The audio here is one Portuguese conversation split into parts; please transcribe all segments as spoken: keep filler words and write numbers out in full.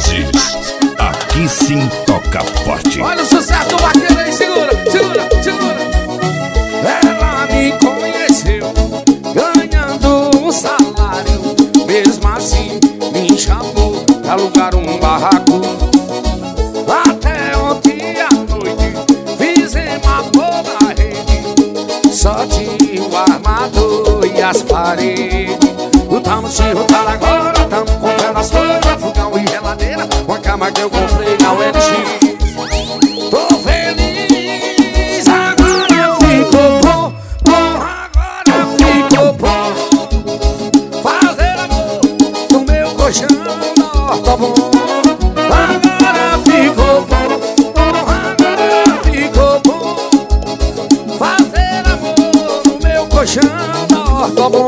Lages, aqui sim toca forte. Olha o sucesso do vaqueiro aí, segura, segura, segura. Ela me conheceu ganhando um salário, mesmo assim me chamou pra alugar um barraco. Até ontem à noite fizemos amor na rede, só tinha o armador e as paredes. Tamo se juntar agora, tamo comprando as coisas, fogão e geladeira, com a cama que eu comprei na U L X. Tô feliz, agora ficou bom, porra, agora ficou bom. Fazer amor no meu colchão da Ortobon. Agora ficou bom, porra, agora ficou bom. Fazer amor no meu colchão da Ortobon.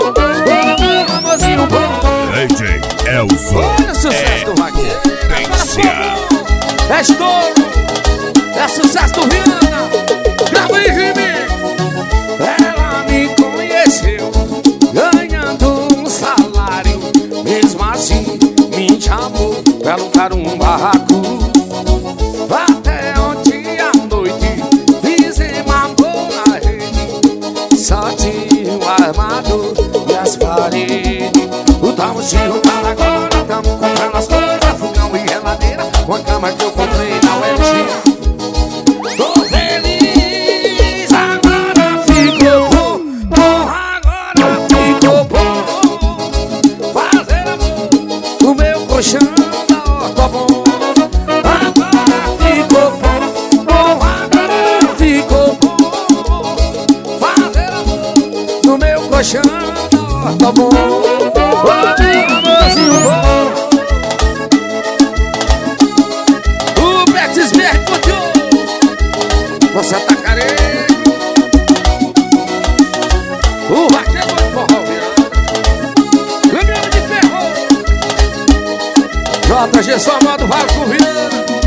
D J Elzo. Olha o sucesso do vaqueiro. É estouro. É sucesso do Rihanna. Grava aí, Jimmy. Ela me conheceu ganhando um salário, mesmo assim me chamou pra alugar um barraco. Até ontem à noite fizemos amor na rede, só tinha o armador e as paredes. Tamo se juntando agora, tamo comprando as coisas, fogão e geladeira, com a cama que eu comprei na U L X. Tô feliz, agora ficou bom, porra, agora ficou bom. Fazer amor no meu colchão da Ortobon. Agora ficou bom, porra, agora ficou bom. Fazer amor no meu colchão da Ortobon. O Blacksberg continua. Você tá careca. O vaqueiro de forró, caminhão de ferro. J G só modo Vale com Viana.